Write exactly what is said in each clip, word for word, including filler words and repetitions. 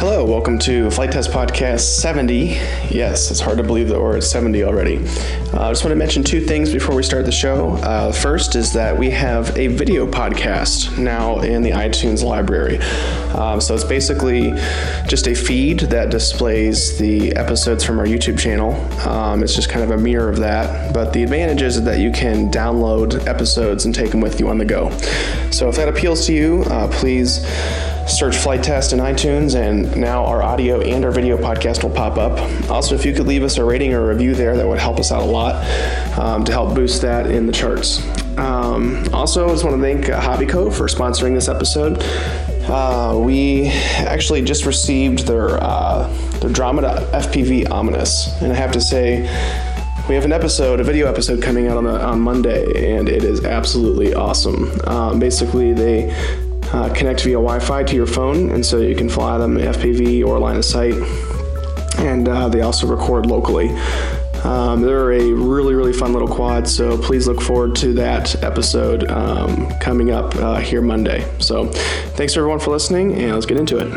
Hello, welcome to Flight Test Podcast seventy. Yes, it's hard to believe that we're at seventy already. Uh, I just want to mention two things before we start the show. Uh, first is that we have a video podcast now in the iTunes library. Um, so it's basically just a feed that displays the episodes from our YouTube channel. Um, it's just kind of a mirror of that. But the advantage is that you can download episodes and take them with you on the go. So if that appeals to you, uh, please search Flight Test in iTunes, and now our audio and our video podcast will pop up. Also, if you could leave us a rating or a review there, that would help us out a lot um, to help boost that in the charts. Um, also, I just want to thank uh, Hobbyco for sponsoring this episode. Uh, we actually just received their uh, their Andromeda F P V Omnis, and I have to say, we have an episode, a video episode coming out on, the, on Monday, and it is absolutely awesome. Um, basically, they Uh, connect via Wi-Fi to your phone, and so you can fly them F P V or line of sight. And uh, they also record locally. Um, they're a really, really fun little quad, so please look forward to that episode um, coming up uh, here Monday. So thanks everyone for listening, and let's get into it.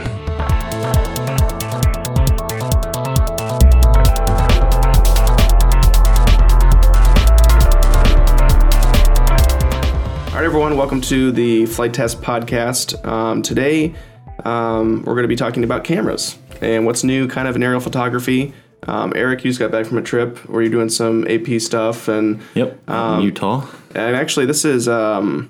All right, everyone, welcome to the Flight Test Podcast. Um, today, um, we're going to be talking about cameras and what's new kind of in aerial photography. Um, Eric, you just got back from a trip where you're doing some A P stuff. and Yep, um, Utah. And actually, this is um,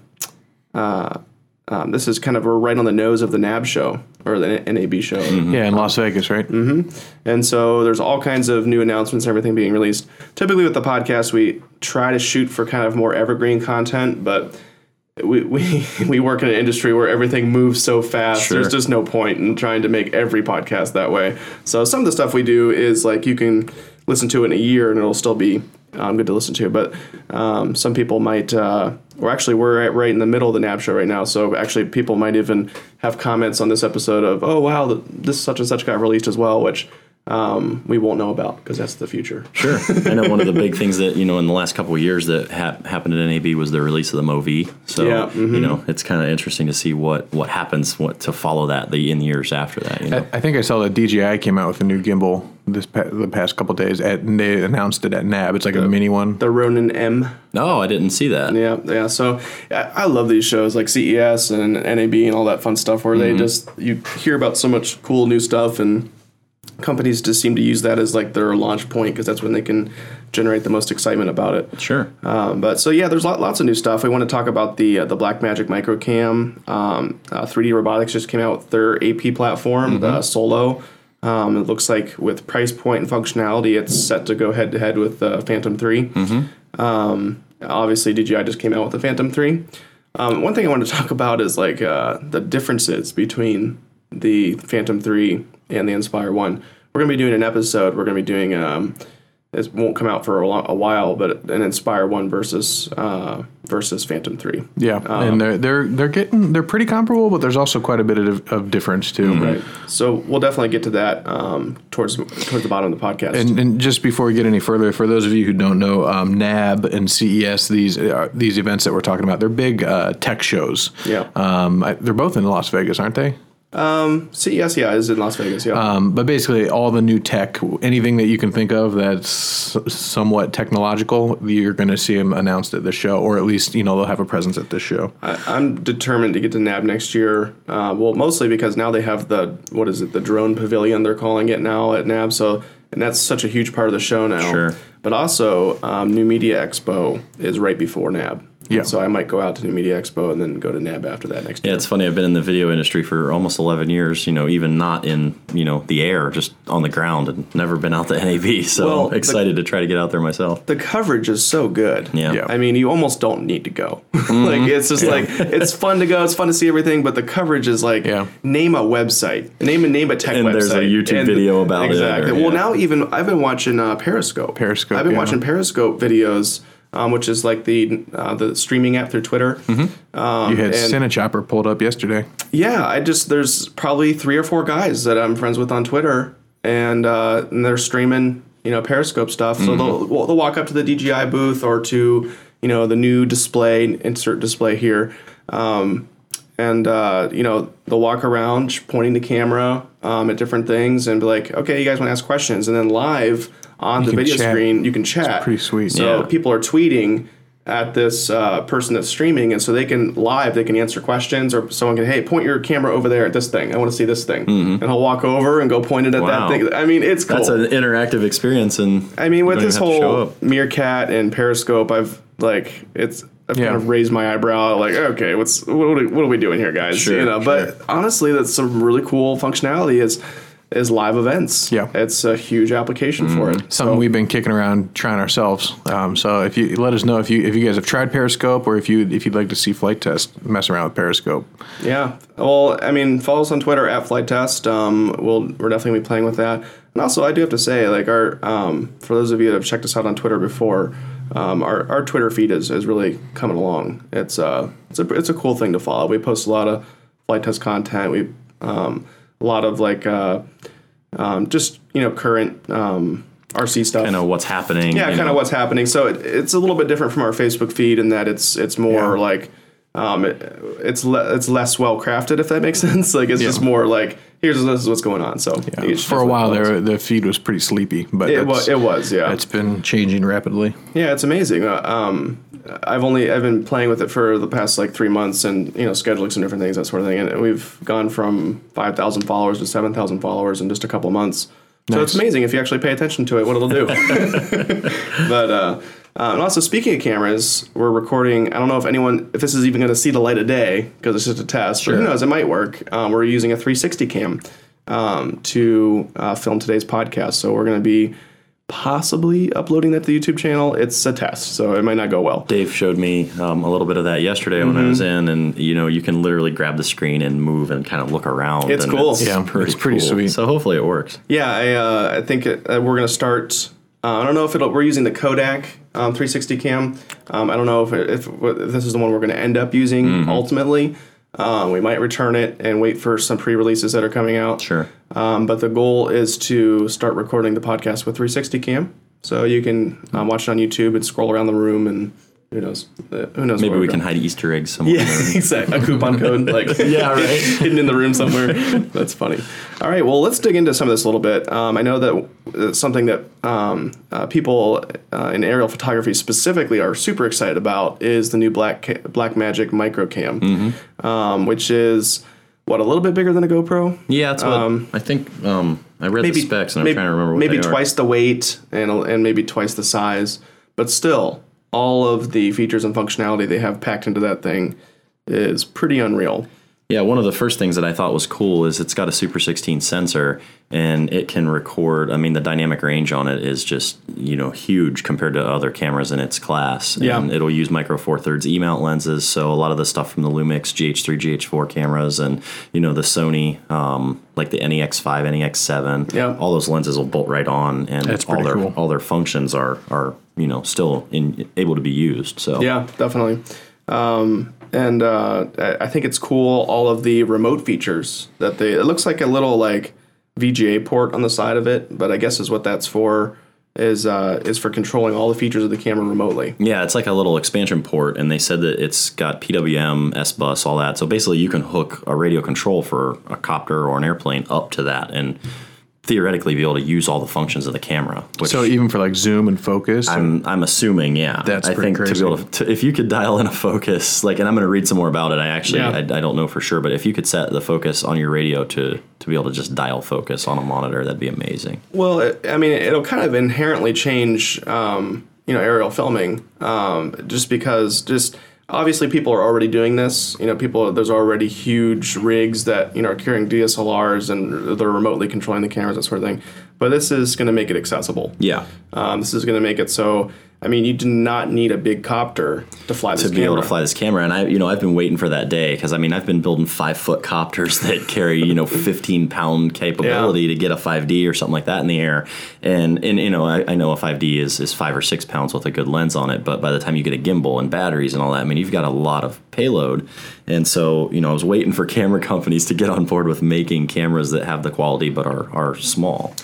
uh, um, this is kind of right on the nose of the N A B show, or the N A B show. Mm-hmm. Yeah, in Las Vegas, right? Mm-hmm. And so there's all kinds of new announcements and everything being released. Typically with the podcast, we try to shoot for kind of more evergreen content, but We, we we work in an industry where everything moves so fast. Sure. There's just no point in trying to make every podcast that way. So some of the stuff we do is like you can listen to it in a year and it'll still be um, good to listen to. But um, some people might, uh, or actually we're at, right in the middle of the N A B show right now. So actually people might even have comments on this episode of, oh, wow, this such and such got released as well, which Um, we won't know about because that's the future. Sure. I know one of the big things that, you know, in the last couple of years that ha- happened at N A B was the release of the MoV. So, yeah, mm-hmm. you know, it's kind of interesting to see what, what happens what to follow that the in years after that. You know? I, I think I saw that D J I came out with a new gimbal this pa- the past couple of days. At, and they announced it at N A B. It's like the, a mini one. The Ronin M. No, I didn't see that. Yeah, yeah. So I, I love these shows like C E S and N A B and all that fun stuff where mm-hmm. they just, you hear about so much cool new stuff, and companies just seem to use that as like their launch point because that's when they can generate the most excitement about it. Sure. Um, but so yeah, there's lot, lots of new stuff. We want to talk about the uh, the Blackmagic Microcam. Um, uh, three D Robotics just came out with their A P platform, mm-hmm. the Solo. Um, it looks like with price point and functionality, it's set to go head to head with the Phantom three. Mm-hmm. Um, obviously, D J I just came out with the Phantom three. Um, one thing I wanted to talk about is like uh, the differences between the Phantom three and the Inspire one. We're going to be doing an episode. We're going to be doing, um, it won't come out for a, a while, but an Inspire one versus uh, versus Phantom three. Yeah, um, and they're they're they're getting they're pretty comparable, but there's also quite a bit of, of difference too. Mm-hmm. Right. So we'll definitely get to that um, towards towards the bottom of the podcast. And, and just before we get any further, for those of you who don't know, um, N A B and C E S, these uh, these events that we're talking about, they're big uh, tech shows. Yeah. Um, I, they're both in Las Vegas, aren't they? Um, C E S, yeah, is in Las Vegas, yeah. Um, but basically, all the new tech, anything that you can think of that's somewhat technological, you're going to see them announced at this show, or at least, you know, they'll have a presence at this show. I, I'm determined to get to N A B next year. Uh, well, mostly because now they have the, what is it, the drone pavilion, they're calling it now at N A B. So, and that's such a huge part of the show now. Sure. But also, um, New Media Expo is right before N A B. Yeah. So I might go out to New Media Expo and then go to N A B after that next yeah, year. Yeah, it's funny. I've been in the video industry for almost eleven years, you know, even not in, you know, the air, just on the ground, and never been out to N A B. So well, excited the, to try to get out there myself. The coverage is so good. Yeah. yeah. I mean, you almost don't need to go. Mm-hmm. Like, it's just yeah. like, it's fun to go. It's fun to see everything. But the coverage is like, yeah. name a website. Name a, name a tech and website. There's a YouTube and video about exactly. it. Exactly. Well, yeah. now even, I've been watching uh, Periscope. Periscope, I've been yeah. watching Periscope videos. Um, which is like the uh, the streaming app through Twitter. Mm-hmm. Um, you had Cinechopper pulled up yesterday. Yeah, I just there's probably three or four guys that I'm friends with on Twitter, and uh, and they're streaming, you know, Periscope stuff. So mm-hmm. they'll well, they'll walk up to the D J I booth or to, you know, the new display, insert display here, um, and uh, you know they'll walk around pointing the camera um, at different things and be like, okay, you guys want to ask questions, and then live on You the can video chat. screen you can chat. It's pretty sweet. So Yeah. people are tweeting at this uh, person that's streaming, and so they can live, they can answer questions, or someone can, hey, point your camera over there at this thing. I want to see this thing, and he'll walk over and go point it at Wow. that thing. I mean, it's cool. That's an interactive experience, and I mean, with you don't this even have to show whole up. Meerkat and Periscope, I've like it's I've Yeah. kind of raised my eyebrow, like, okay, what's what are we, what are we doing here, guys? Sure, you know, sure. but honestly, that's some really cool functionality. Is is live events. Yeah. It's a huge application for it. Something So- we've been kicking around trying ourselves. Um, so if you let us know if you if you guys have tried Periscope or if you if you'd like to see Flight Test mess around with Periscope. Yeah. Well, I mean, follow us on Twitter at Flight Test. Um, we'll we're definitely gonna be playing with that. And also, I do have to say, like our um, for those of you that have checked us out on Twitter before, um, our, our Twitter feed is, is really coming along. It's uh it's a it's a cool thing to follow. We post a lot of Flight Test content. We um, a lot of like uh, um, just you know current um, R C stuff. Kind of what's happening. Yeah, you kind know. of what's happening. So it, it's a little bit different from our Facebook feed in that it's it's more Yeah. like um, it, it's le- it's less well crafted, if that makes sense. Like it's Yeah. just more like here's this is what's going on. So Yeah. you should For a while definitely there, the feed was pretty sleepy, but follow us. it that's- was it was yeah it's been changing rapidly. yeah it's amazing. Uh, um, I've only I've been playing with it for the past like three months and you know scheduling some different things, that sort of thing, and we've gone from five thousand followers to seven thousand followers in just a couple of months. So it's Nice. amazing if you actually pay attention to it, what it'll do. But uh, uh, and also speaking of cameras, we're recording. I don't know if anyone, if this is even going to see the light of day because it's just a test. But who knows? It might work. Um, we're using a three sixty cam um, to uh, film today's podcast. So we're going to be possibly uploading that to the YouTube channel. It's a test, so it might not go well. Dave showed me um, a little bit of that yesterday when I was in, and you know you can literally grab the screen and move and kind of look around. It's and cool. It's Yeah, pretty it's pretty cool. sweet. So hopefully it works. Yeah, I uh, I think it, uh, we're going to start. Uh, I don't know if it'll. We're using the Kodak um, three sixty cam. Um, I don't know if it, if, if this is the one we're going to end up using ultimately. Um, we might return it and wait for some pre-releases that are coming out. Sure. Um, but the goal is to start recording the podcast with three sixty cam, so you can um, watch it on YouTube and scroll around the room, and who knows, uh, who knows. Maybe where we we're can going. hide Easter eggs somewhere. Yeah, exactly. A coupon code, like Yeah, right. hidden in the room somewhere. That's funny. All right, well, let's dig into some of this a little bit. Um, I know that it's something that um, uh, people uh, in aerial photography specifically are super excited about is the new Black Ca- Blackmagic Microcam, Mm-hmm. um, which is what a little bit bigger than a GoPro. Yeah, that's what Um, I think. Um, I read the specs, and I'm maybe, trying to remember what maybe they are. twice the weight and and maybe twice the size, but still, all of the features and functionality they have packed into that thing is pretty unreal. Yeah, one of the first things that I thought was cool is it's got a Super sixteen sensor, and it can record. I mean, the dynamic range on it is just, you know, huge compared to other cameras in its class. Yeah. And it'll use Micro Four Thirds E-mount lenses, so a lot of the stuff from the Lumix G H three, G H four cameras, and you know the Sony, um, like the N E X five, N E X seven. Yeah. All those lenses will bolt right on, and That's all pretty their cool. all their functions are are you know still in, able to be used. So Yeah, definitely. Um, and uh, I I think it's cool, all of the remote features that they, it looks like a little like V G A port on the side of it, but I guess is what that's for, is uh, is for controlling all the features of the camera remotely. Yeah, it's like a little expansion port, and they said that it's got P W M, S-Bus, all that. So basically, you can hook a radio control for a copter or an airplane up to that, and theoretically be able to use all the functions of the camera. Which So even for like zoom and focus, I'm I'm assuming, yeah. That's I pretty think crazy. to be able to, to, if you could dial in a focus, like, and I'm going to read some more about it. I actually, Yeah. I, I don't know for sure, but if you could set the focus on your radio to to be able to just dial focus on a monitor, that'd be amazing. Well, it, I mean, it'll kind of inherently change, um, you know, aerial filming, um, just because just obviously people are already doing this. You know, people there's already huge rigs that you know are carrying D S L Rs and they're remotely controlling the cameras, that sort of thing. But this is going to make it accessible. Yeah. Um, this is going to make it so. I mean, you do not need a big copter to fly this to be camera. able to fly this camera, and I, you know, I've been waiting for that day because I mean, I've been building five foot copters that carry, you know, fifteen pound capability Yeah. to get a five D or something like that in the air, and and you know, I, I know a five D is is five or six pounds with a good lens on it, but by the time you get a gimbal and batteries and all that, I mean, you've got a lot of payload, and so you know, I was waiting for camera companies to get on board with making cameras that have the quality but are are small.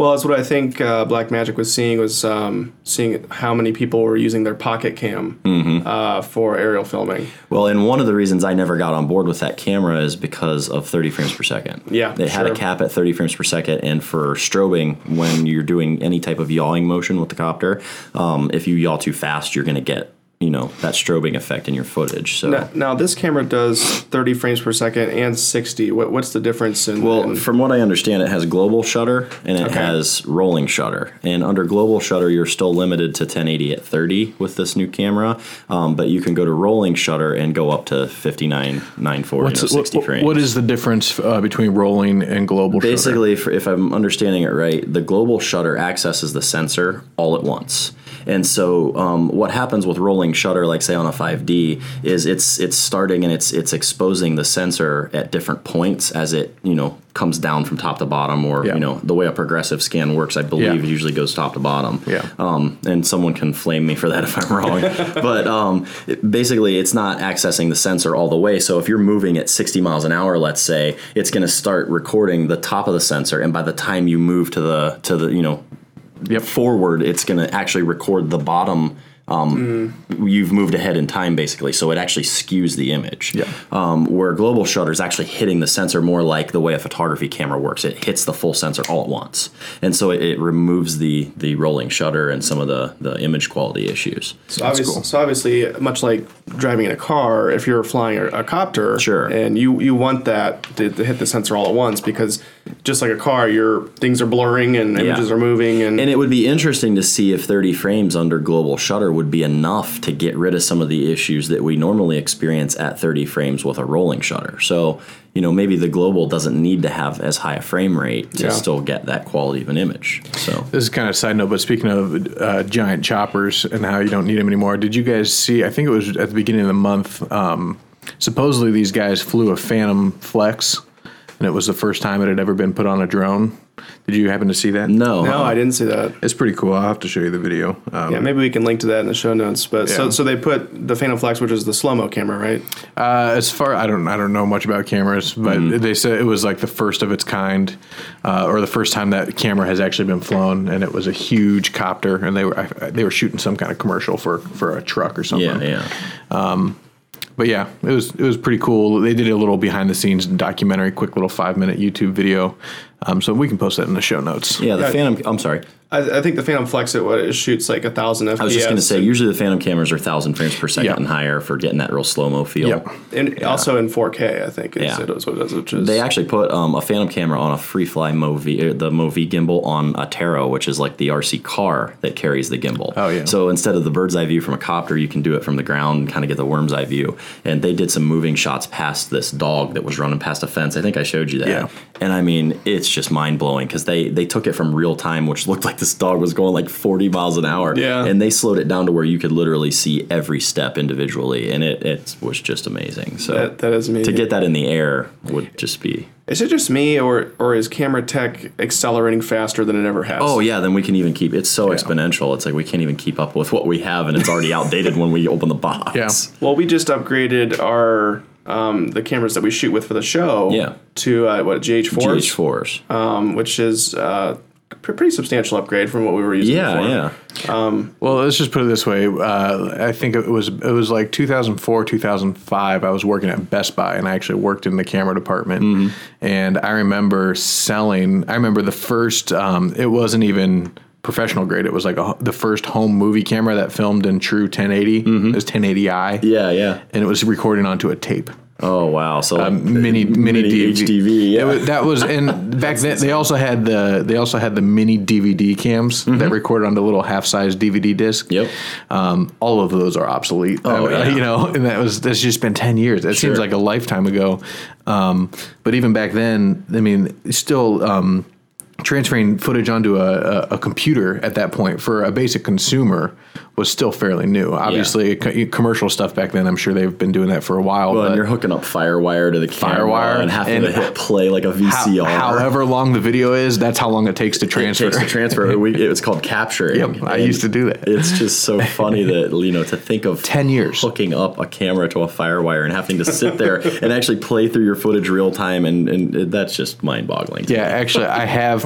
Well, that's what I think uh, Blackmagic was seeing was um, seeing how many people were using their pocket cam mm-hmm. uh, for aerial filming. Well, and one of the reasons I never got on board with that camera is because of thirty frames per second. Yeah, It had sure. a cap at thirty frames per second, and for strobing, when you're doing any type of yawing motion with the copter, um, if you yaw too fast, you're going to get you know that strobing effect in your footage. So now, now this camera does thirty frames per second and sixty. What, what's the difference in? Well, in, from what I understand, it has global shutter and it Okay. has rolling shutter. And under global shutter, you're still limited to ten eighty at thirty with this new camera, um, but you can go to rolling shutter and go up to fifty-nine, nine forty, What's, you know, sixty what, frames. what is the difference uh, between rolling and global shutter? Basically, if, if I'm understanding it right, the global shutter accesses the sensor all at once. And so um, what happens with rolling shutter, like say on a five D, is it's it's starting and it's it's exposing the sensor at different points as it you know comes down from top to bottom, or Yeah. you know the way a progressive scan works, I believe Yeah. it usually goes top to bottom. Yeah. Um, and someone can flame me for that if I'm wrong. But um, it, basically, it's not accessing the sensor all the way. So if you're moving at sixty miles an hour, let's say, it's going to start recording the top of the sensor, and by the time you move to the to the you know Yep. forward, it's going to actually record the bottom. Um, mm. You've moved ahead in time, basically, so it actually skews the image. Yeah. Um, where global shutter is actually hitting the sensor more like the way a photography camera works. It hits the full sensor all at once, and so it, it removes the the rolling shutter and some of the, the image quality issues. So obviously, cool. so obviously, much like driving in a car, if you're flying a, a copter, sure, and you, you want that to, to hit the sensor all at once, because just like a car, your things are blurring and images yeah. are moving, and and it would be interesting to see if thirty frames under global shutter would be enough to get rid of some of the issues that we normally experience at thirty frames with a rolling shutter. So, you know, maybe the global doesn't need to have as high a frame rate to yeah. still get that quality of an image. So this is kind of a side note, but speaking of uh, giant choppers and how you don't need them anymore, did you guys see, I think it was at the beginning of the month, um, supposedly these guys flew a Phantom Flex, and it was the first time it had ever been put on a drone. Did you happen to see that? No. No, I didn't see that. It's pretty cool. I'll have to show you the video. Um, yeah, maybe we can link to that in the show notes. But yeah. so so they put the Phantom Flex, which is the slow-mo camera, right? Uh, as far I don't I don't know much about cameras, but mm-hmm. they said it was like the first of its kind, uh, or the first time that camera has actually been flown, and it was a huge copter, and they were they were shooting some kind of commercial for, for a truck or something. Yeah, yeah. Um, But yeah, it was it was pretty cool. They did a little behind the scenes documentary, quick little five minute YouTube video. Um, so we can post that in the show notes. Yeah, the yeah. Phantom. I'm sorry. I, I think the Phantom Flex it, what, it shoots like a thousand F P S. I was just going to say, usually the Phantom cameras are thousand frames per second yep. and higher for getting that real slow mo feel. Yep. And yeah. also in four K, I think. Is, yeah. it is what it is, which is they actually put um, a Phantom camera on a FreeFly Movi, the Movi gimbal on a Taro, which is like the R C car that carries the gimbal. Oh yeah. So instead of the bird's eye view from a copter, you can do it from the ground and kind of get the worm's eye view. And they did some moving shots past this dog that was running past a fence. I think I showed you that. Yeah. And I mean, it's just mind blowing because they they took it from real time, which looked like this dog was going like forty miles an hour. Yeah. And they slowed it down to where you could literally see every step individually, and it, it was just amazing. So that, that is amazing. To get that in the air would just be. Is it just me, or or is camera tech accelerating faster than it ever has? Oh yeah, then we can even keep. It's so yeah. exponential. It's like we can't even keep up with what we have, and it's already outdated when we open the box. Yeah. Well, we just upgraded our. Um, the cameras that we shoot with for the show yeah. to uh, what G H fours, G H fours, um, which is uh, a pretty substantial upgrade from what we were using yeah, before. Yeah, yeah. Um, well, let's just put it this way. Uh, I think it was it was like two thousand four, two thousand five. I was working at Best Buy, and I actually worked in the camera department. Mm-hmm. And I remember selling. I remember the first. Um, it wasn't even professional grade. It was like a, the first home movie camera that filmed in true ten eighty. Mm-hmm. It was ten eighty i. Yeah, yeah. And it was recording onto a tape. Oh wow! So like um, mini, mini mini H D V. Yeah, it was, that was and back then they also had the they also had the mini D V D cams mm-hmm. that recorded on the little half size D V D disc. Yep. Um, all of those are obsolete. Oh I mean, yeah. You know, and that was that's just been ten years. That sure. seems like a lifetime ago. Um, but even back then, I mean, still. Um, transferring footage onto a, a, a computer at that point for a basic consumer was still fairly new. Obviously, yeah. co- commercial stuff back then, I'm sure they've been doing that for a while. Well, but and you're hooking up FireWire to the camera FireWire and having and to hit play like a V C R. How, however long the video is, that's how long it takes to transfer. It takes to transfer. we, it was called capturing. Yep, I used to do that. It's just so funny that, you know, to think of ten years hooking up a camera to a FireWire and having to sit there and actually play through your footage real time, and, and that's just mind boggling. Yeah, actually, I have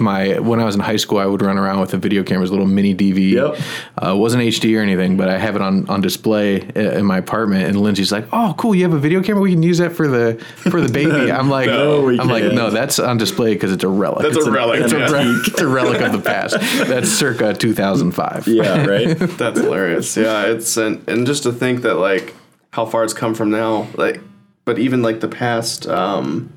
my, when I was in high school, I would run around with a video camera, it was a little mini D V. Yep. Uh, it wasn't H D or anything, but I have it on, on display in my apartment. And Lindsay's like, "Oh, cool, you have a video camera? We can use that for the for the baby." I'm like, No, we I'm like, can't. no, that's on display because it's a relic. That's it's a an- relic, It's, yeah. a, re- it's a relic of the past. That's circa two thousand five. Yeah, right. That's hilarious. Yeah, it's and, and just to think that like how far it's come from now, like, but even like the past, um,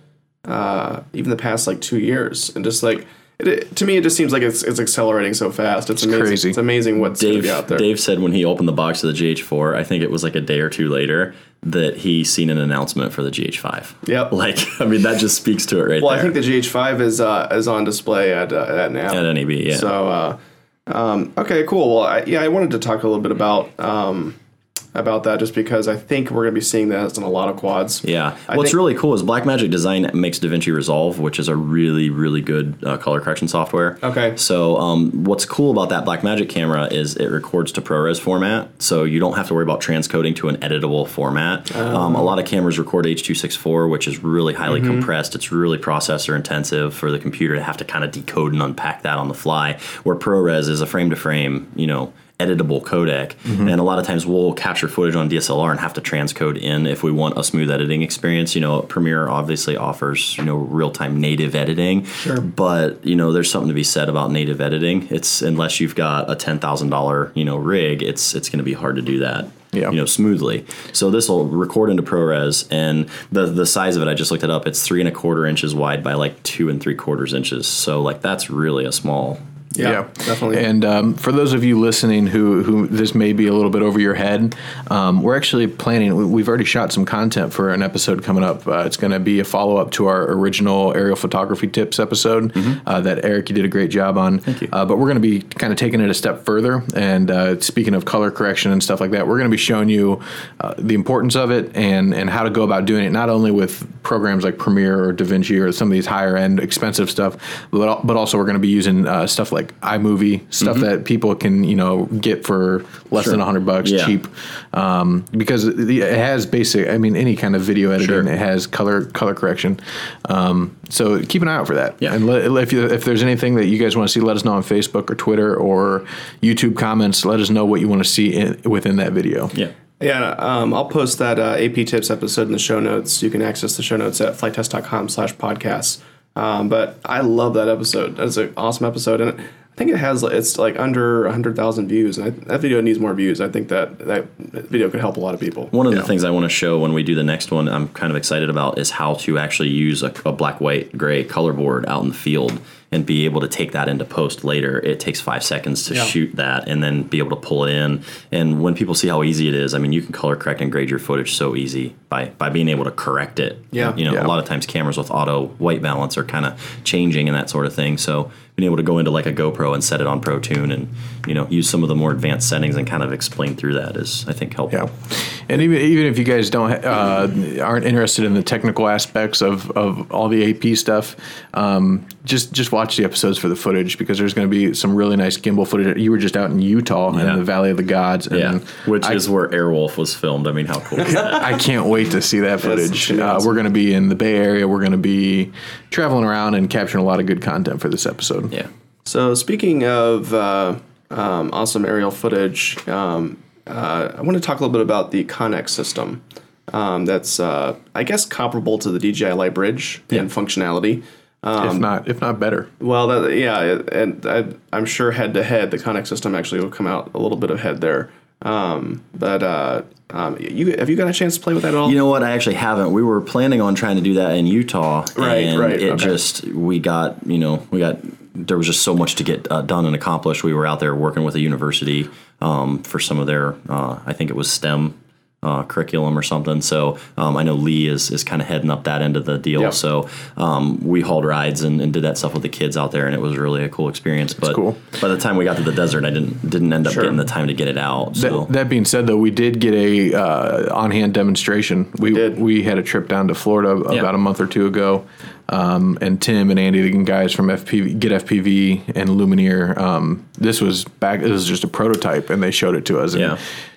uh, even the past like two years, and just like it, it to me, it just seems like it's it's accelerating so fast. It's, amazing. crazy. It's amazing what's going to Dave, be out there. Dave said when he opened the box of the G H four, I think it was like a day or two later, that he seen an announcement for the G H five. Yep. Like, I mean, that just speaks to it right Well, there. I think the G H five is uh, is on display at uh, at now. At N E B, yeah. So, uh, um, okay, cool. Well, I, yeah, I wanted to talk a little bit about um, about that just because I think we're going to be seeing that in a lot of quads. Yeah. I What's think- really cool is Blackmagic Design makes DaVinci Resolve, which is a really, really good uh, color correction software. Okay. So um, what's cool about that Blackmagic camera is it records to ProRes format, so you don't have to worry about transcoding to an editable format. Oh. Um, a lot of cameras record H two sixty-four, which is really highly Mm-hmm. compressed. It's really processor intensive for the computer to have to kind of decode and unpack that on the fly, where ProRes is a frame-to-frame, you know, editable codec, Mm-hmm. and a lot of times we'll capture footage on D S L R and have to transcode in if we want a smooth editing experience. You know, Premiere obviously offers, you know, real-time native editing, sure. but, you know, there's something to be said about native editing. It's, unless you've got a ten thousand dollars, you know, rig, it's it's going to be hard to do that. Yeah. You know, smoothly. So this will record into ProRes, and the the size of it, I just looked it up. It's three and a quarter inches wide by like two and three quarters inches. So like that's really a small. Yeah, definitely. And um, for those of you listening who, who this may be a little bit over your head, um, we're actually planning, we- we've already shot some content for an episode coming up. Uh, it's going to be a follow-up to our original aerial photography tips episode uh, that Eric, you did a great job on. Thank you. Uh, but we're going to be kind of taking it a step further. And uh, speaking of color correction and stuff like that, we're going to be showing you uh, the importance of it and, and how to go about doing it, not only with programs like Premiere or DaVinci or some of these higher-end expensive stuff, but, al- but also we're going to be using uh, stuff like iMovie, stuff that people can, you know, get for less than a hundred bucks, Yeah. cheap, um, because it it has basic. I mean, any kind of video editing, Sure. it has color color correction. Um, so keep an eye out for that. Yeah. And let, if you, if there's anything that you guys want to see, let us know on Facebook or Twitter or YouTube comments. Let us know what you want to see in, within that video. Yeah. Yeah, um, I'll post that uh, A P Tips episode in the show notes. You can access the show notes at flighttest.com slash podcasts. Um, but I love that episode. That's an awesome episode. And I think it has, it's like under one hundred thousand views. And I, that video needs more views. I think that that video could help a lot of people. One of the Yeah. things I want to show when we do the next one, I'm kind of excited about, is how to actually use a, a black, white, gray color board out in the field and be able to take that into post later. It takes five seconds to Yeah. shoot that and then be able to pull it in. And when people see how easy it is, I mean, you can color correct and grade your footage so easy by, by being able to correct it. Yeah. You know, Yeah. a lot of times cameras with auto white balance are kind of changing and that sort of thing. So being able to go into like a GoPro and set it on ProTune and, you know, use some of the more advanced settings and kind of explain through that is, I think, helpful. Yeah, and even even if you guys don't uh, aren't interested in the technical aspects of, of all the A P stuff, um, just just watch the episodes for the footage, because there's going to be some really nice gimbal footage. You were just out in Utah Yeah. in the Valley of the Gods, and Yeah, which I, is where Airwolf was filmed. I mean, how cool is that? I can't wait to see that footage. That's pretty Uh, awesome. we're going to be in the Bay Area. We're going to be traveling around and capturing a lot of good content for this episode. Yeah. So speaking of uh, um, awesome aerial footage, um, uh, I want to talk a little bit about the Connex system. Um, that's, uh, I guess, comparable to the D J I Light Bridge in functionality. if not, if not better. Well, that, yeah, and I, I'm sure head to head, the Connex system actually will come out a little bit ahead there. Um, but uh, um, you have you got a chance to play with that at all? You know what? I actually haven't. We were planning on trying to do that in Utah. Right, and right, It okay. just, we got, you know, we got, there was just so much to get uh, done and accomplished. We were out there working with a university um, for some of their, uh, I think it was STEM uh, curriculum or something. So um, I know Lee is, is kind of heading up that end of the deal. Yep. So um, we hauled rides and, and did that stuff with the kids out there, and it was really a cool experience. But cool. by the time we got to the desert, I didn't didn't end up Sure. getting the time to get it out. So That, that being said, though, we did get a uh, on-hand demonstration. We did. we had a trip down to Florida about Yeah. a month or two ago, um, and Tim and Andy, the guys from F P V, Get F P V and Lumineer. Um, this was back. It was just a prototype, and they showed it to us. And Yeah.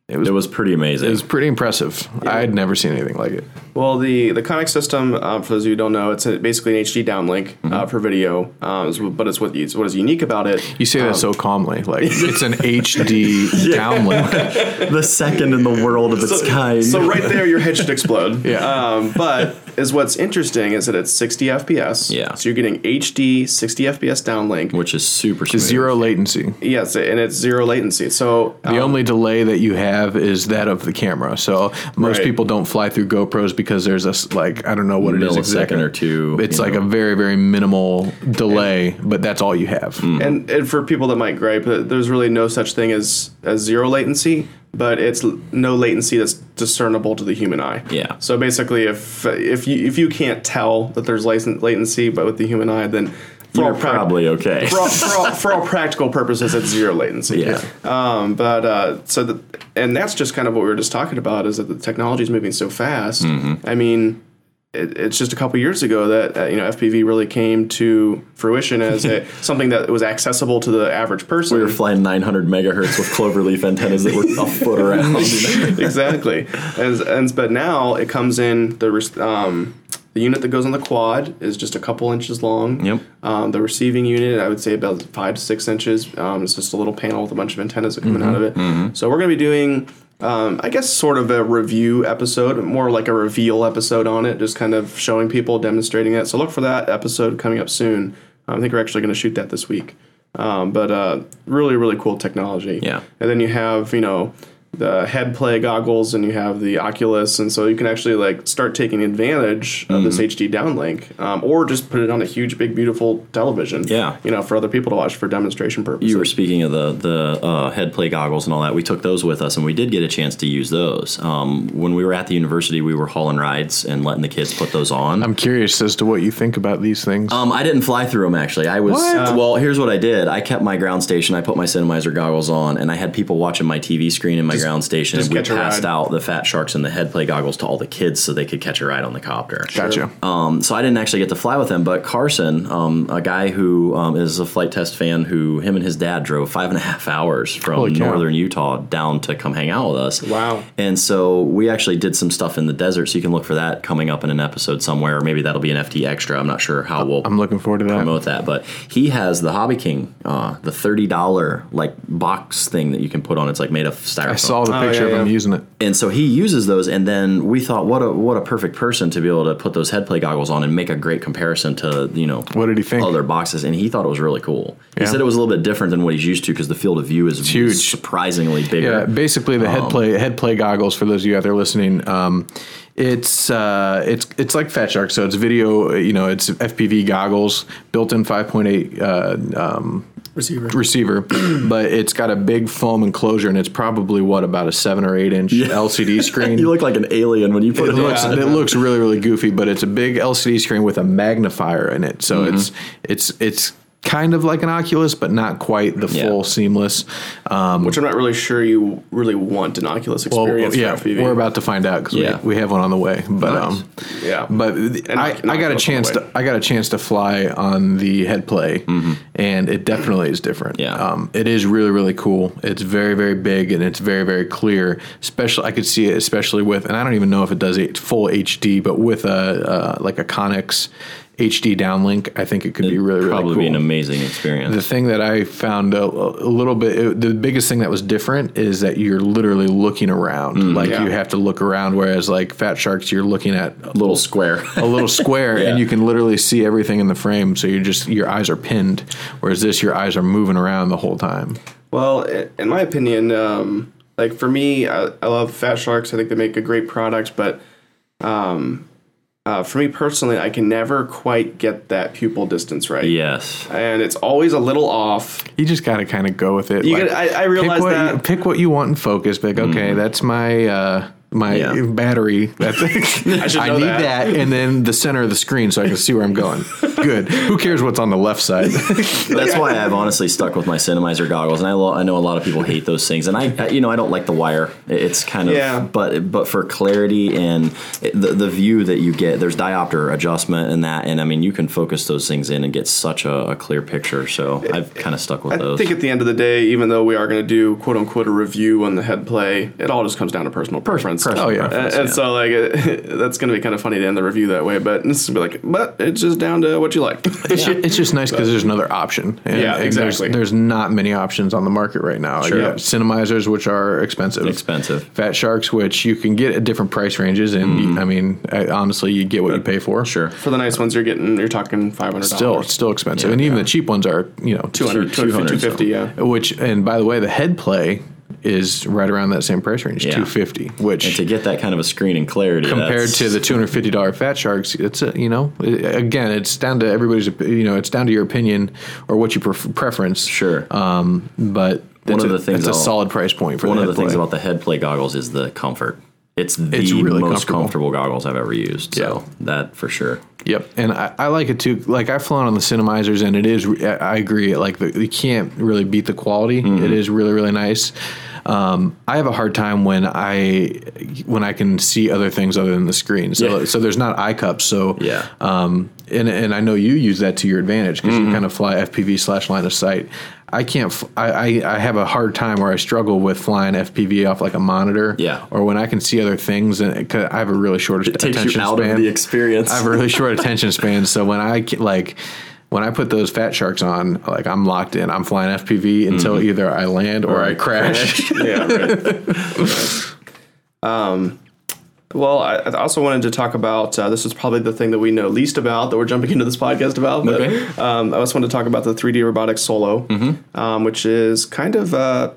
It was, it was pretty amazing. It was pretty impressive. Yeah. I had never seen anything like it. Well, the the Connex system, uh, for those of you who don't know, it's a, basically an H D downlink mm-hmm. uh, for video. Um, but it's what it's what is unique about it. You say um, that so calmly, like it's an H D downlink, the second in the world of its so, kind. So right there, your head should explode. yeah. Um, but is what's interesting is that it's sixty F P S. Yeah. So you're getting H D sixty F P S downlink, which is super smooth. Zero latency. Yes, and it's zero latency. So the um, only delay that you have is that of the camera. So most right. people don't fly through GoPros because there's a like I don't know what it is exactly. Millisecond or two. It's like know. a very very minimal delay, and, but that's all you have. Mm. And, and for people that might gripe, there's really no such thing as as zero latency. But it's no latency that's discernible to the human eye. Yeah. So basically, if if you if you can't tell that there's latency, but with the human eye, then for you're all pra- probably okay. For all, for, all, for all practical purposes, it's zero latency. Yeah. Um, but uh, so the, and that's just kind of what we were just talking about is that the technology is moving so fast. Mm-hmm. I mean. It, it's just a couple years ago that uh, you know F P V really came to fruition as a, something that was accessible to the average person. We were flying nine hundred megahertz with cloverleaf antennas that were a foot around. You know? Exactly, and, and but now it comes in the um, the unit that goes on the quad is just a couple inches long. Yep. Um, the receiving unit, I would say about five to six inches. Um, it's just a little panel with a bunch of antennas that coming mm-hmm. out of it. Mm-hmm. So we're going to be doing. Um, I guess sort of a review episode, more like a reveal episode on it, just kind of showing people, demonstrating it. So look for that episode coming up soon. Um, I think we're actually going to shoot that this week. Um, but uh, really, really cool technology. Yeah. And then you have, you know, the head play goggles and you have the Oculus, and so you can actually like start taking advantage of mm-hmm. this H D downlink, um, or just put it on a huge, big, beautiful television. Yeah, you know, for other people to watch for demonstration purposes. You were speaking of the the uh, head play goggles and all that. We took those with us, and we did get a chance to use those. Um, when we were at the university, we were hauling rides and letting the kids put those on. I'm curious as to what you think about these things. Um, I didn't fly through them actually. I was what? well. Here's what I did. I kept my ground station. I put my Cinemizer goggles on, and I had people watching my T V screen in my just, ground station. Just and we passed out the Fat Sharks and the head play goggles to all the kids so they could catch a ride on the copter. Gotcha. Um, so I didn't actually get to fly with them, but Carson, um, a guy who um, is a flight test fan, who him and his dad drove five and a half hours from northern Utah down to come hang out with us. Wow. And so we actually did some stuff in the desert, so you can look for that coming up in an episode somewhere, or maybe that'll be an F T Extra. I'm not sure how we'll I'm looking forward to that. promote that, but he has the Hobby King, uh, the thirty dollars like box thing that you can put on. It's like made of styrofoam. I saw the picture oh, yeah, of him yeah. using it. And so he uses those, and then we thought, what a what a perfect person to be able to put those head play goggles on and make a great comparison to, you know, what did he think? Other boxes, and he thought it was really cool. He yeah. said it was a little bit different than what he's used to because the field of view is huge, surprisingly bigger. Yeah, basically the um, head play head play goggles for those of you out there listening. Um, It's uh, it's it's like Fat Shark, so it's video. You know, it's F P V goggles, built-in five point eight uh, um, receiver, receiver, but it's got a big foam enclosure, and it's probably what about a seven or eight inch yeah. L C D screen. You look like an alien when you put it. It looks on. it looks really really goofy, but it's a big L C D screen with a magnifier in it, so mm-hmm. it's it's it's. kind of like an Oculus, but not quite the yeah. full seamless. Um, Which I'm not really sure you really want an Oculus experience. Well, yeah, for F P V. we're about to find out because yeah. we, we have one on the way. But nice. um, yeah, but I, I got a chance to I got a chance to fly on the head play, mm-hmm. and it definitely is different. Yeah, um, it is really really cool. It's very very big and it's very very clear. Especially I could see it especially with, and I don't even know if it does it full H D, but with a uh, like a Connex H D downlink, I think it could It'd be really, really probably cool. be an amazing experience. The thing that I found a, a little bit, it, the biggest thing that was different is that you're literally looking around. Mm, like yeah. you have to look around, whereas like Fat Sharks, you're looking at a little square, a little square, yeah. and you can literally see everything in the frame. So you're just your eyes are pinned, whereas this, your eyes are moving around the whole time. Well, in my opinion, um, like for me, I, I love Fat Sharks. I think they make a great product, but. Um, Uh, for me personally, I can never quite get that pupil distance right. Yes. And it's always a little off. You just got to kind of go with it. You like, gotta, I, I realize pick that. You, pick what you want and focus. Like, okay, mm. that's my uh, my yeah. battery. That's I, I should know I need that. that. And then the center of the screen so I can see where I'm going. Good. Who cares what's on the left side? That's why I've honestly stuck with my Cinemizer goggles, and I, lo- I know a lot of people hate those things, and I, I you know I don't like the wire. It's kind of Yeah. but but for clarity and it, the the view that you get, there's diopter adjustment and that, and I mean you can focus those things in and get such a, a clear picture. So I've kind of stuck with I those. think at the end of the day, even though we are going to do quote unquote a review on the head play, it all just comes down to personal preference. Oh, yeah. And, and so like it, that's going to be kind of funny to end the review that way, but it's going to be like, but it's just down to what you like. It's, ju- it's just nice because there's another option. And, Yeah, and exactly. There's, there's not many options on the market right now. Sure. You got Cinemizers, which are expensive. Expensive. Fat Sharks, which you can get at different price ranges, and you- I mean, I, honestly, you get what you pay for. Sure. For the nice ones, you're getting you're talking five hundred dollars. Still, it's still expensive, and even the cheap ones are, you know, two hundred, two fifty, yeah. Which, and by the way, the head play is right around that same price range, Yeah. two fifty. Which And to get that kind of a screen and clarity compared that's- to the two hundred fifty dollars Fat Sharks, it's a, you know, it- again, it's down to everybody's, you know, it's down to your opinion or what you pref- preference. Sure. Um, but One it's of a, the things it's a I'll- solid price point for One the of head the things play. about the head play goggles is the comfort. It's the It's really most comfortable. comfortable goggles I've ever used. So that for sure. Yep, and I, I like it too. Like I've flown on the Cinemizers, and it is. I agree. Like the, you can't really beat the quality. Mm-hmm. It is really really nice. Um, I have a hard time when I when I can see other things other than the screen. So Yeah. so there's not eye cups. So Yeah. Um, and and I know you use that to your advantage because you kind of fly F P V slash line of sight. I can't. f- I, I I have a hard time where I struggle with flying F P V off like a monitor. Yeah. Or when I can see other things, and it, 'cause I have a really short It takes attention you out span. of the experience. I have a really short attention span, so when I ca- like when I put those Fat Sharks on, like I'm locked in. I'm flying F P V until Mm-hmm. either I land or, I crash. Yeah, right. um, well, I, I also wanted to talk about uh, this is probably the thing that we know least about that we're jumping into this podcast about. But Okay. um, I just wanted to talk about the three D Robotics Solo, um, which is kind of uh,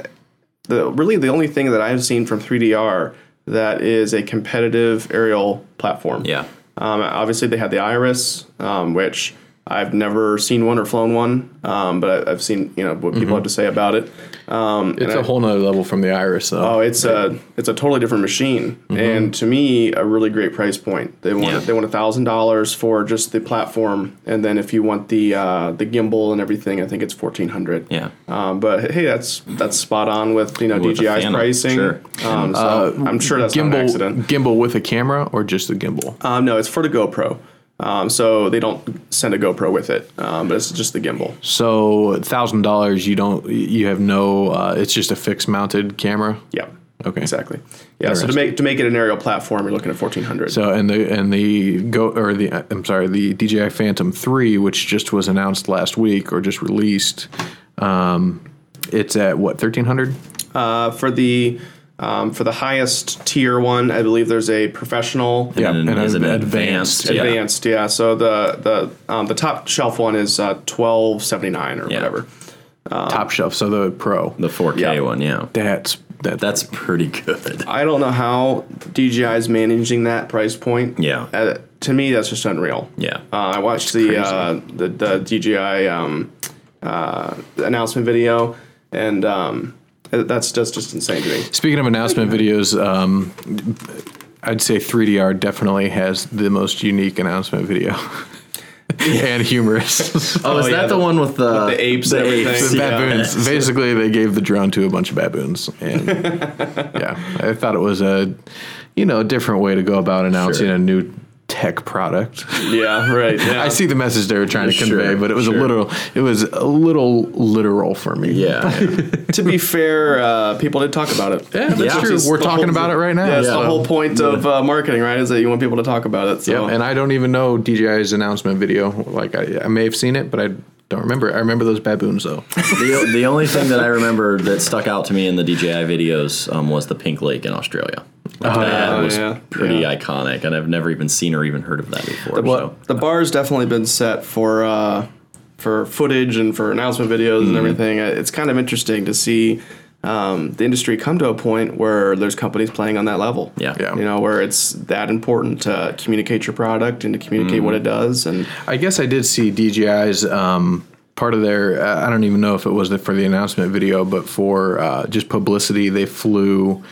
the really the only thing that I've seen from three D R that is a competitive aerial platform. Yeah. Um, obviously, they had the Iris, um, which I've never seen one or flown one, um, but I, I've seen you know what people have to say about it. Um, It's a whole nother level from the Iris, though. Oh, it's a it's a totally different machine, and to me, a really great price point. They want Yeah. they want a thousand dollars for just the platform, and then if you want the uh, the gimbal and everything, I think it's fourteen hundred. Yeah. Um, but hey, that's that's spot on with you know With the D J I's Phantom, pricing. sure. Um, so I'm sure that's not an gimbal, accident. gimbal with a camera or just the gimbal? Um, no, it's for the GoPro. Um, so they don't send a GoPro with it, um, but it's just the gimbal. So thousand dollars, you don't, you have no. Uh, it's just a fixed mounted camera. Yeah. Okay. Exactly. Yeah. So to make to make it an aerial platform, you're looking at fourteen hundred. So and the and the go or the I'm sorry the D J I Phantom three, which just was announced last week or just released, um, it's at what thirteen hundred. Uh, for the um, for the highest tier one, I believe there's a professional. Yeah, And, and is it advanced, advanced? Yeah. Advanced, yeah. So the the um, the top shelf one is uh, twelve seventy nine or Yeah. whatever. Top shelf. So the Pro. The four K Yeah. one, yeah. That's that. That's pretty good. I don't know how D J I is managing that price point. Yeah. Uh, to me, that's just unreal. Yeah. Uh, I watched the, uh, the the D J I um, uh, announcement video, and um, that's just just insane to me. Speaking of announcement videos, um, I'd say three D R definitely has the most unique announcement video. And humorous. Oh, is yeah, that the, the- one with the, the apes and everything? The Yeah. baboons. Basically, they gave the drone to a bunch of baboons, and yeah, I thought it was a, you know, a different way to go about announcing Sure. a new tech product. Yeah, right. Yeah. I see the message they were trying to Sure, convey, but it was sure. a little, it was a little literal for me. Yeah. To be fair, uh, people did talk about it. Yeah, that's Yeah. true. Just We're the talking whole- about it right now. Yeah, it's so- the whole point of uh, marketing, right? Is that you want people to talk about it. So. Yeah, and I don't even know D J I's announcement video. Like I, I may have seen it, but I don't remember. I remember those baboons though. the, the only thing that I remember that stuck out to me in the D J I videos um, was the Pink Lake in Australia. Like, that yeah. was Yeah. pretty Yeah. iconic, and I've never even seen or even heard of that before. Well, so. the bar's definitely been set for uh, for footage and for announcement videos Mm-hmm. and everything. Uh, It's kind of interesting to see um, the industry come to a point where there's companies playing on that level. Yeah. Yeah. You know, where it's that important to communicate your product and to communicate Mm-hmm. what it does. And I guess I did see D J I's um, part of their. Uh, I don't even know if it was the, for the announcement video, but for uh, just publicity, they flew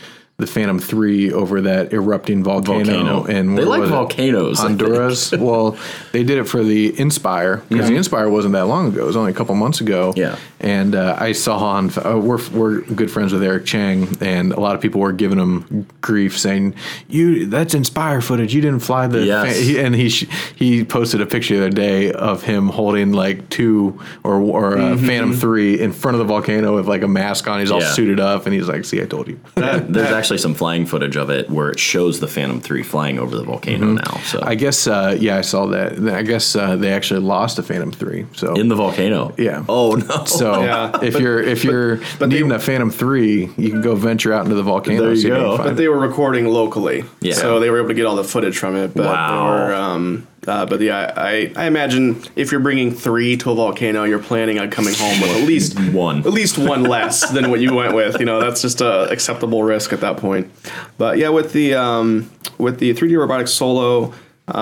the Phantom three over that erupting volcano. Volcano. And They where like was it? volcanoes, I Honduras. Well, they did it for the Inspire because the Inspire wasn't that long ago. It was only a couple months ago. Yeah. And uh, I saw on uh, we're we're good friends with Eric Chang, and a lot of people were giving him grief, saying, "You that's Inspire footage. You didn't fly the." Yes. Fan-. He, and he sh- he posted a picture the other day of him holding like two or or uh, Mm-hmm. Phantom three in front of the volcano with like a mask on. He's all Yeah. suited up, and he's like, "See, I told you." There's actually some flying footage of it where it shows the Phantom three flying over the volcano now. So I guess uh, yeah, I saw that. I guess uh, they actually lost a Phantom three. So in the volcano. yeah. Oh no. So Yeah, if but- you're if you're but they- needing a Phantom three, you can go venture out into the volcano. There you see if go. can But find they were recording locally, Yeah. so they were able to get all the footage from it. But Wow. they were, um, uh, but yeah, I, I imagine if you're bringing three to a volcano, you're planning on coming home with at least One. at least one less than what you went with. You know, that's just a acceptable risk at that point. But yeah, with the um, with the three D Robotics Solo.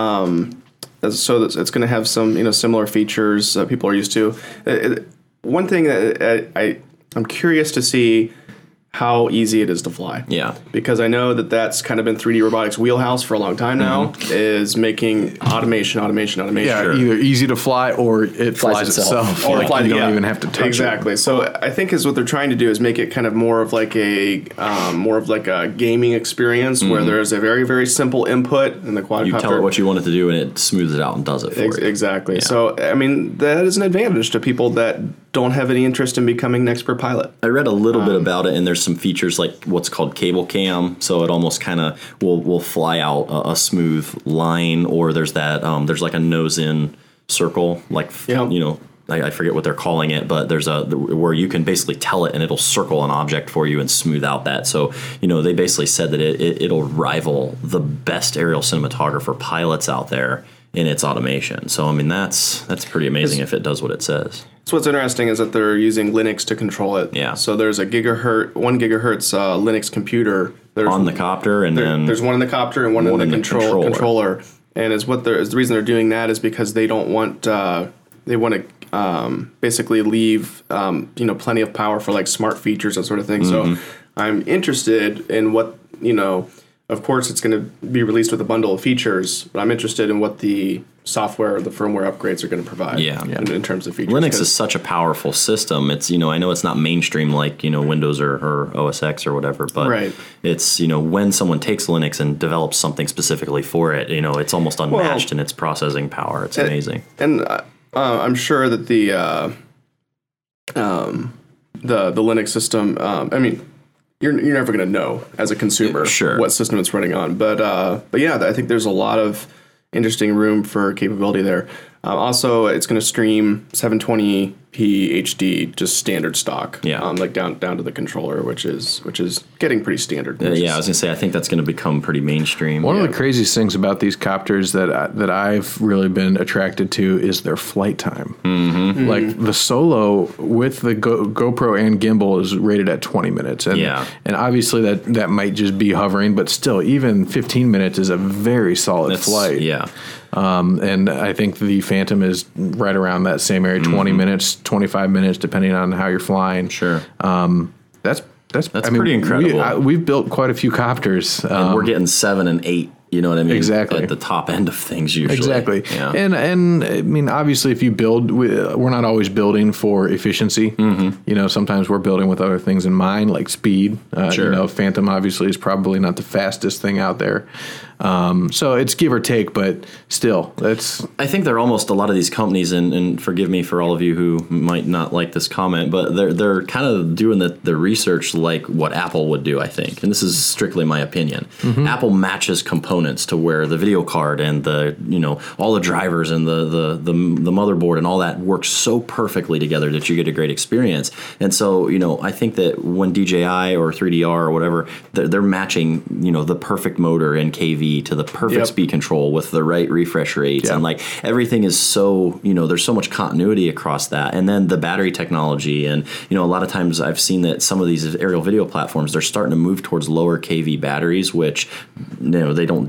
Um, so that's, it's going to have some, you know, similar features uh, people are used to. It, it, one thing that I, I I'm curious to see how easy it is to fly. Yeah. Because I know that that's kind of been three D robotics wheelhouse for a long time now, Mm-hmm. is making automation, automation, automation. Yeah, Sure. either easy to fly or it flies, Flies itself. itself. Or Like, fly- you don't yeah, even have to touch exactly. So I think is what they're trying to do is make it kind of more of like a um, more of like a gaming experience where there's a very very simple input in the quadcopter. You tell it what you want it to do, and it smooths it out and does it for Ex- you. Exactly. So I mean that is an advantage to people that don't have any interest in becoming an expert pilot. I read a little bit about it, and there's some features like what's called cable cam, so it almost kind of will will fly out a, a smooth line, or there's that um, there's like a nose in circle, like Yeah. you know. I I forget what they're calling it, but there's a where you can basically tell it and it'll circle an object for you and smooth out that. So, you know, they basically said that it, it it'll rival the best aerial cinematographer pilots out there in its automation. So, I mean, that's that's pretty amazing if it does what it says. So what's interesting is that they're using Linux to control it. Yeah. So there's a gigahertz, one gigahertz uh, Linux computer. There's On the copter, and there- then there's one in the copter and one, one in the, in the control controller. controller. And is what they're is the reason they're doing that is because they don't want uh, they want to um, basically leave um, you know plenty of power for like smart features and sort of thing. Mm-hmm. So I'm interested in what you know. Of course, it's going to be released with a bundle of features, but I'm interested in what the software or the firmware upgrades are going to provide. Yeah. In, in terms of features. Linux 'Cause- is such a powerful system. It's, you know, I know it's not mainstream like, you know, Windows or, or O S X or whatever, but Right. it's, you know, when someone takes Linux and develops something specifically for it, you know, it's almost unmatched in its processing power. It's amazing. And uh, uh, I'm sure that the uh, um, the the Linux system. Um, I mean, you're you're never going to know as a consumer Sure. what system it's running on. But uh, but yeah, I think there's a lot of interesting room for capability there. Uh, also, it's going to stream seven twenty p H D, just standard stock. Yeah. Um, like down down to the controller, which is which is getting pretty standard. Uh, which yeah, I is- was gonna say I think that's gonna become pretty mainstream. One Yeah. of the craziest things about these copters that I, that I've really been attracted to is their flight time. Mm-hmm. Like the Solo with the Go, GoPro and gimbal is rated at twenty minutes, and Yeah. and obviously that that might just be hovering, but still, even fifteen minutes is a very solid That's- flight. Yeah, Um, and I think the Phantom is right around that same area, twenty minutes, twenty-five minutes, depending on how you're flying. sure. That's that's That's I mean, pretan incredible. We, I, we've built quite a few copters. and Um, we're getting seven and eight. You know what I mean? Exactly. At the top end of things usually. Exactly. Yeah. And and I mean, obviously, if you build, we- we're not always building for efficiency. Mm-hmm. You know, sometimes we're building with other things in mind, like speed. Uh, Sure. You know, Phantom obviously is probably not the fastest thing out there. Um, so it's give or take, but still, it's I think they're almost a lot of these companies, and, and forgive me for all of you who might not like this comment, but they're they're kind of doing the, the research like what Apple would do, I think. And this is strictly my opinion. Mm-hmm. Apple matches components to where the video card and the, you know, all the drivers and the, the, the, the motherboard and all that works so perfectly together that you get a great experience. And so, you know, I think that when D J I or three D R or whatever, they're, they're matching, you know, the perfect motor and K V to the perfect Yep. speed control with the right refresh rates. Yeah. And like everything is so, you know, there's so much continuity across that. And then the battery technology. And, you know, a lot of times I've seen that some of these aerial video platforms, they're starting to move towards lower K V batteries, which, you know, they don't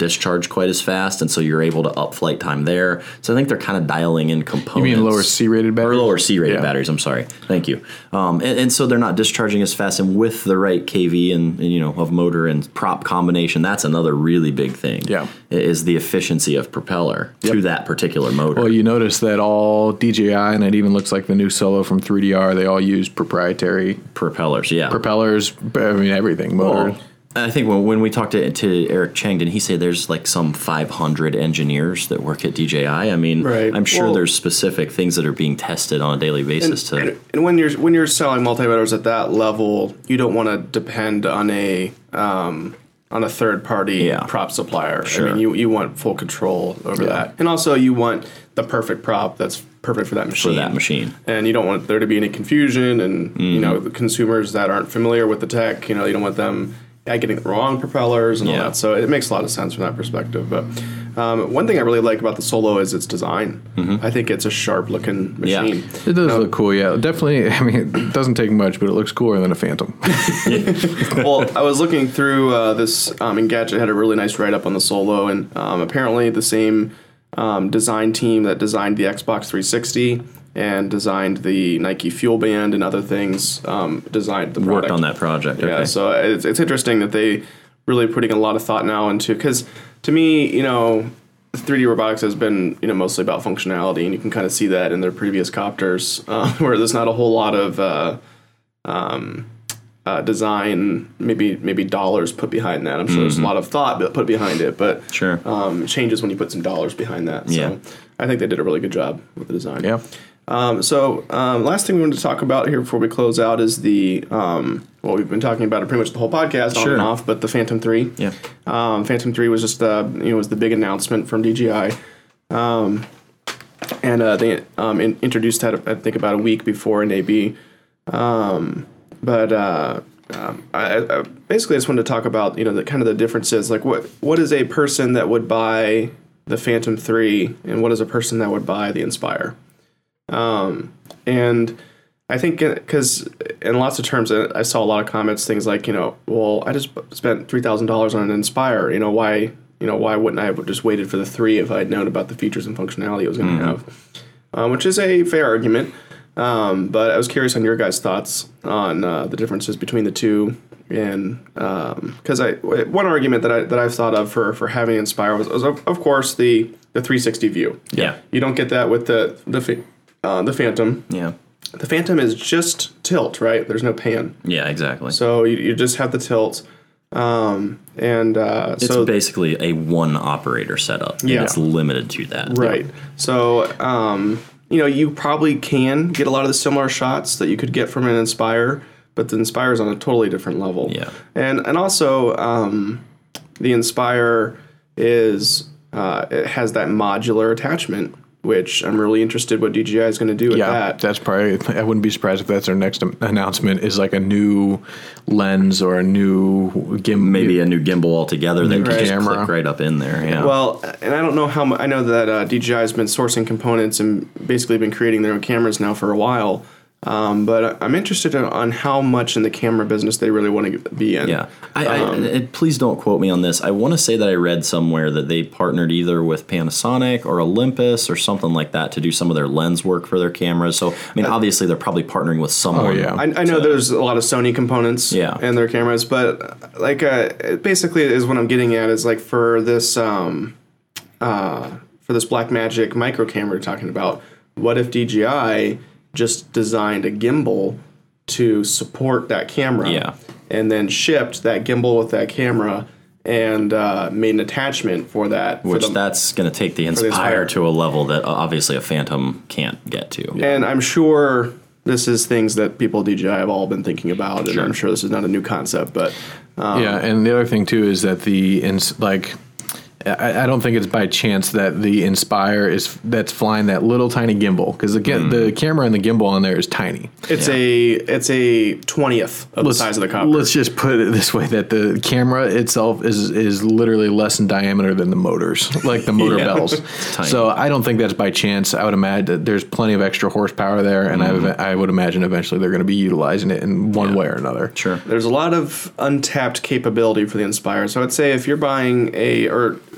discharge quite as fast, and so you're able to up flight time there. So I think they're kind of dialing in components. You mean lower C-rated batteries? Or lower C-rated yeah. batteries, I'm sorry. Thank you. Um, and, and so they're not discharging as fast, and with the right K V and, and you know of motor and prop combination, that's another really big thing. Yeah. Is the efficiency of propeller yep. to that particular motor. Well, you notice that all D J I, and it even looks like the new Solo from three D R, they all use proprietary propellers, yeah. Propellers, I mean, everything, motors. Well, I think when, when we talked to, to Eric Cheng, didn't he say there's like some five hundred engineers that work at D J I? I mean, right. I'm sure well, there's specific things that are being tested on a daily basis. And, to and, and when you're when you're selling multimeters at that level, you don't want to depend on a um, on a third party yeah. prop supplier. Sure. I mean, you you want full control over yeah. that, and also you want the perfect prop that's perfect for that machine. For that machine, and you don't want there to be any confusion, and mm-hmm. you know the consumers that aren't familiar with the tech, you know, you don't want them. Yeah, getting the wrong propellers and all yeah. that. So it makes a lot of sense from that perspective. But um, one thing I really like about the Solo is its design. Mm-hmm. I think it's a sharp-looking machine. Yeah. It does um, look cool, yeah. Definitely, I mean, it doesn't take much, but it looks cooler than a Phantom. Well, I was looking through uh, this, um, Engadget had a really nice write-up on the Solo, and um, apparently the same um, design team that designed the Xbox three sixty and designed the Nike Fuel Band and other things, um, designed the product. Worked on that project. Yeah, okay. so it's, it's interesting that they really putting a lot of thought now into, because to me, you know, three D robotics has been, you know, mostly about functionality, and you can kind of see that in their previous copters, uh, where there's not a whole lot of uh, um, uh, design, maybe maybe dollars put behind that. I'm sure mm-hmm. there's a lot of thought put behind it, but sure. um, it changes when you put some dollars behind that. So yeah. I think they did a really good job with the design. Yeah. Um, so um, last thing we wanted to talk about here before we close out is the, um, well, we've been talking about it pretty much the whole podcast on sure. and off, but the Phantom three. Yeah. Um, Phantom three was just, uh, you know, was the big announcement from D J I. Um, and uh, they um, in, introduced that, I think, about a week before N A B. Um, but uh, um, I, I basically just wanted to talk about, you know, the kind of the differences. Like, what what is a person that would buy the Phantom three, and what is a person that would buy the Inspire? Um, and I think because in lots of terms, I saw a lot of comments, things like, you know, well, I just spent three thousand dollars on an Inspire. You know, why, you know, why wouldn't I have just waited for the three if I'd known about the features and functionality it was going to mm-hmm. have? Um, which is a fair argument. Um, but I was curious on your guys' thoughts on uh, the differences between the two. And because um, I one argument that I that I've thought of for, for having Inspire was, was of, of course the, the three sixty view. Yeah, you don't get that with the the uh, the Phantom. Yeah, the Phantom is just tilt, right? There's no pan. Yeah, exactly. So you, you just have the tilt, um, and uh, it's so basically a one operator setup. Yeah, it's limited to that. Right. Yeah. So um, you know, you probably can get a lot of the similar shots that you could get from an Inspire. But the Inspire is on a totally different level. Yeah. And and also um, the Inspire is uh, it has that modular attachment, which I'm really interested what D J I is going to do with yeah, that. That's probably, I wouldn't be surprised if that's our next announcement, is like a new lens or a new gimbal. Maybe a new gimbal altogether that can just camera. click right up in there. Yeah. Well, and I don't know how much, I know that uh, D J I has been sourcing components and basically been creating their own cameras now for a while. Um, but I'm interested in, on how much in the camera business they really want to be in. Yeah, I, um, I, please don't quote me on this. I want to say that I read somewhere that they partnered either with Panasonic or Olympus or something like that to do some of their lens work for their cameras. So, I mean, obviously they're probably partnering with someone. Oh, yeah. I, I know to, there's a lot of Sony components yeah. in their cameras, but like uh, it basically is what I'm getting at is like for this um, uh, for this Blackmagic micro camera we're talking about, what if D J I just designed a gimbal to support that camera yeah. and then shipped that gimbal with that camera and uh, made an attachment for that. Which for the, that's going to take the Inspire, the Inspire to a level that obviously a Phantom can't get to. And I'm sure this is things that people at D J I have all been thinking about, and sure. I'm sure this is not a new concept. But um, yeah, and the other thing too is that the ins- like. I, I don't think it's by chance that the Inspire is that's flying that little tiny gimbal, because the mm. the camera and the gimbal on there is tiny. It's yeah. a it's a twentieth of let's, the size of the copter. Let's just put it this way: that the camera itself is is literally less in diameter than the motors, like the motor yeah. bells. So I don't think that's by chance. I would imagine that there's plenty of extra horsepower there, and mm. I, I would imagine eventually they're going to be utilizing it in one yeah. way or another. Sure. There's a lot of untapped capability for the Inspire. So I'd say if you're buying a or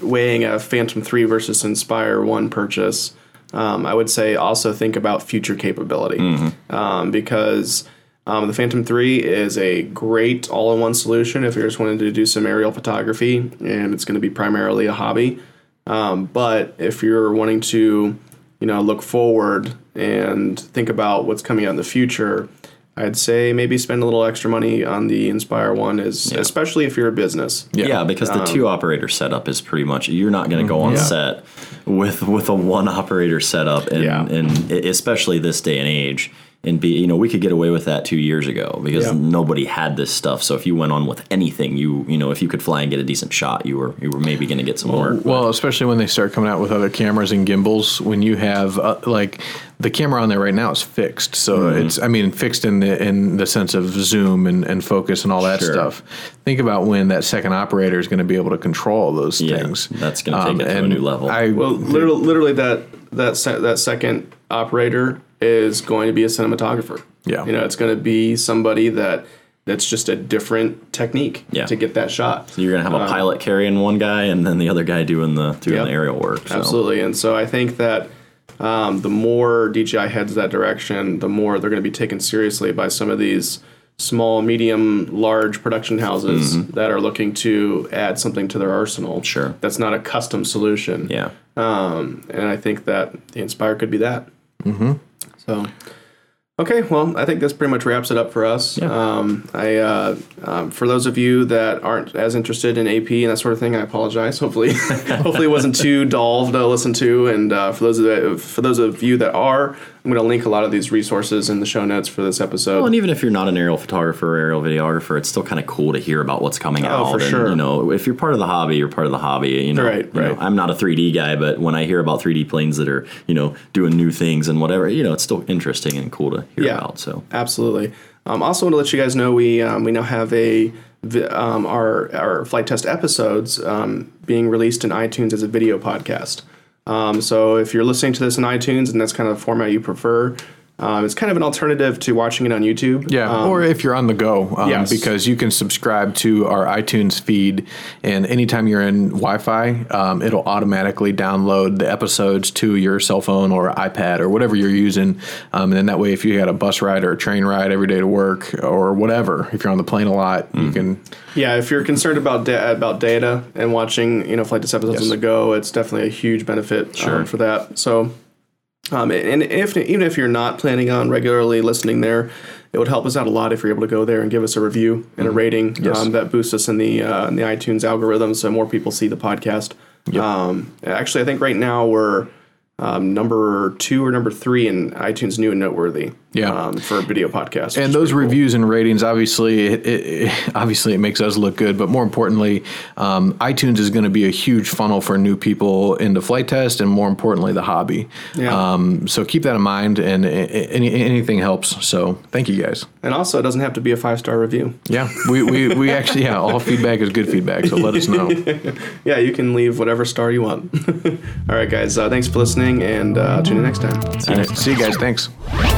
weighing a Phantom three versus Inspire one purchase, um, I would say also think about future capability, mm-hmm. um, because um, the Phantom three is a great all-in-one solution if you're just wanting to do some aerial photography, and it's going to be primarily a hobby. Um, but if you're wanting to, you know, look forward and think about what's coming out in the future, I'd say maybe spend a little extra money on the Inspire one, is yeah. especially if you're a business. Yeah, yeah because the um, two operator setup is pretty much, you're not going to go on yeah. set with with a one operator setup, and, yeah. and especially this day and age. And be, you know, we could get away with that two years ago because yeah. nobody had this stuff. So if you went on with anything, you you know, if you could fly and get a decent shot, you were you were maybe going to get some well, work. Well, especially when they start coming out with other cameras and gimbals, when you have uh, like the camera on there right now is fixed. So mm-hmm. it's, I mean, fixed in the in the sense of zoom and, and focus and all that sure. stuff. Think about when that second operator is going to be able to control those yeah, things. That's going to take um, it to a new level. I, well, literally, literally that that se- that second operator is going to be a cinematographer. Yeah. You know, it's going to be somebody that that's just a different technique yeah. to get that shot. So you're going to have a um, pilot carrying one guy and then the other guy doing the doing yep. the aerial work. So. Absolutely. And so I think that um, the more D J I heads that direction, the more they're going to be taken seriously by some of these small, medium, large production houses mm-hmm. that are looking to add something to their arsenal. Sure. That's not a custom solution. Yeah. Um, and I think that the Inspire could be that. Mm-hmm. So, okay, well, I think this pretty much wraps it up for us. Yeah. Um, I, uh, um, for those of you that aren't as interested in A P and that sort of thing, I apologize. Hopefully, hopefully it wasn't too dull to listen to. And uh, for those of the, for those of you that are, I'm going to link a lot of these resources in the show notes for this episode. Well, and even if you're not an aerial photographer or aerial videographer, it's still kind of cool to hear about what's coming oh, out. For and, sure. You know, if you're part of the hobby, you're part of the hobby. You know, right, you right. know, I'm not a three D guy, but when I hear about three D planes that are, you know, doing new things and whatever, you know, it's still interesting and cool to hear yeah, about. So absolutely. Um, also, want to let you guys know we um, we now have a um, our our flight test episodes um, being released in iTunes as a video podcast. Um, so if you're listening to this in iTunes and that's kind of the format you prefer, Um, it's kind of an alternative to watching it on YouTube. Yeah, um, or if you're on the go, um, yes. because you can subscribe to our iTunes feed, and anytime you're in Wi-Fi, um, it'll automatically download the episodes to your cell phone or iPad or whatever you're using. Um, and then that way, if you had a bus ride or a train ride every day to work or whatever, if you're on the plane a lot, mm. you can... Yeah, if you're concerned about da- about data and watching, you know, flight test episodes yes. on the go, it's definitely a huge benefit sure. um, for that. So... Um, and if even if you're not planning on regularly listening there, it would help us out a lot if you're able to go there and give us a review and a rating. Yes. Um, that boosts us in the uh, in the iTunes algorithm, so more people see the podcast. Yep. Um, actually, I think right now we're um, number two or number three in iTunes New and Noteworthy. Yeah. Um, for a video podcast. And those reviews cool. and ratings, obviously, it, it, obviously it makes us look good. But more importantly, um, iTunes is going to be a huge funnel for new people into flight test, and more importantly, the hobby. Yeah. Um, so keep that in mind, and any, anything helps. So thank you guys. And also, it doesn't have to be a five star review. Yeah, we, we, we actually yeah, all feedback is good feedback. So let us know. Yeah, you can leave whatever star you want. All right, guys. Uh, thanks for listening, and uh, tune in next time. See you, see you guys. Thanks.